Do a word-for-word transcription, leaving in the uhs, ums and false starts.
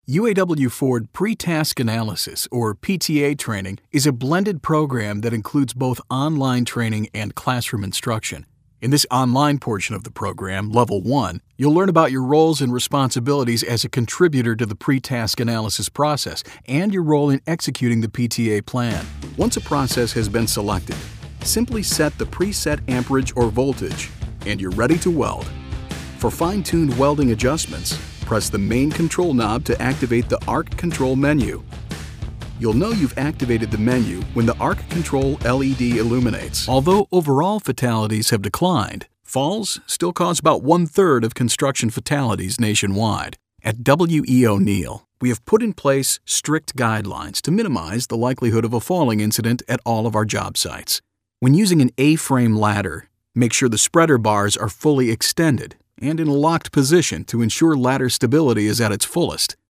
U A W Ford Pre-Task Analysis, or P T A training, is a blended program that includes both online training and classroom instruction. In this online portion of the program, Level one, you'll learn about your roles and responsibilities as a contributor to the pre-task analysis process and your role in executing the P T A plan. Once a process has been selected, simply set the preset amperage or voltage, and you're ready to weld. For fine-tuned welding adjustments, press the main control knob to activate the Arc Control menu. You'll know you've activated the menu when the Arc Control L E D illuminates. Although overall fatalities have declined, falls still cause about one-third of construction fatalities nationwide. At W E O'Neill, we have put in place strict guidelines to minimize the likelihood of a falling incident at all of our job sites. When using an A-frame ladder, make sure the spreader bars are fully extended and in a locked position to ensure ladder stability is at its fullest.